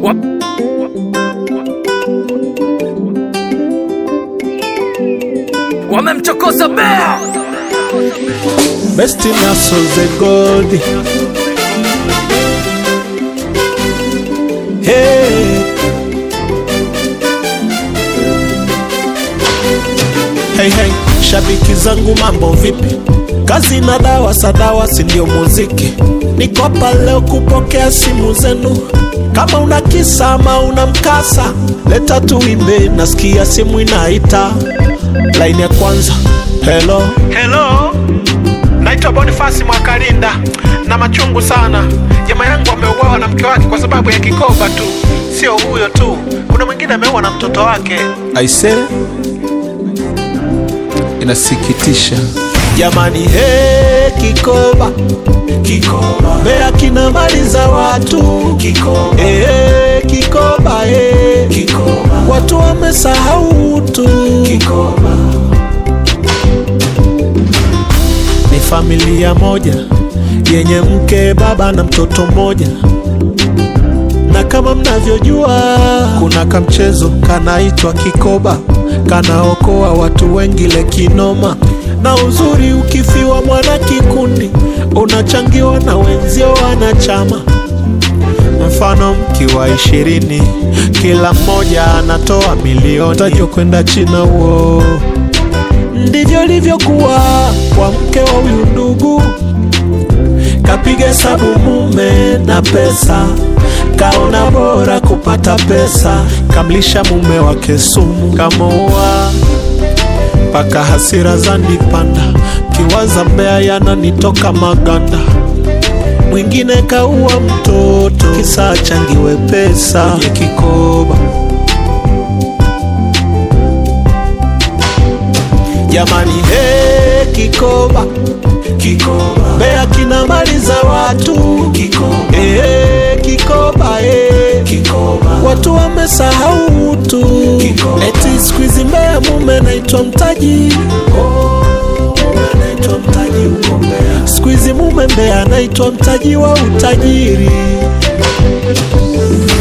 Wamemchokoza Bea. Best in hustle the gold. Hey. Hey hey, shabiki zangu mambo vipi? Kazi na dawa, sadawa si ndio muziki. Niko hapa leo kupokea simu zenu. Kama una kisa ama una mkasa, leta tuimbe, nasikia simu inaita. Line ya kwanza. Hello. Hello. Naitwa Boniface Mwakalinda. Na machungu sana. Jamaa yangu ameuawa na mke wake kwa sababu ya kikoba tu. Sio huyo tu, kuna mwingine ameuawa na mtoto wake. I say, inasikitisha. Jamani kikoba. Kikoba. Bea kina mali za watu. Kikoba. Kikoba. Kikoba. Watu wamesahau tu. Kikoba. Ni familia moja yenye mke, baba na mtoto mmoja. Na kama mnavyojua, kuna kamchezo kanaitwa kikoba, kanaokoa watu wengi lekinoma. Na uzuri ukifiwa mwana kikundi, unachangiwa na wenzio wanachama. Mfano mkiwa 20, kila mmoja anatoa milioni. Tajyo kwenda China uo. Ndivyo livyokuwa kwa mke wa huyu ndugu. Kapiga hesabu mume na pesa, kaona bora kupata pesa. Kamlisha mume wake sumu, kamoa paka hasira zanipanda. Kiwaza Bea yananitoka maganda. Mwingine kaua mtoto, kisa achangiwe pesa kwenye kikoba. Jamani kikoba. Kikoba. Bea kina mali za watu. Kikoba. Kikoba. Kikoba. Watu wamesahau tu. Kikoba. Eti squeeze Bea mume naitwa mtaji. Naitwa mtaji uko Bea. Squeeze mume Bea naitwa mtaji wa utajiri.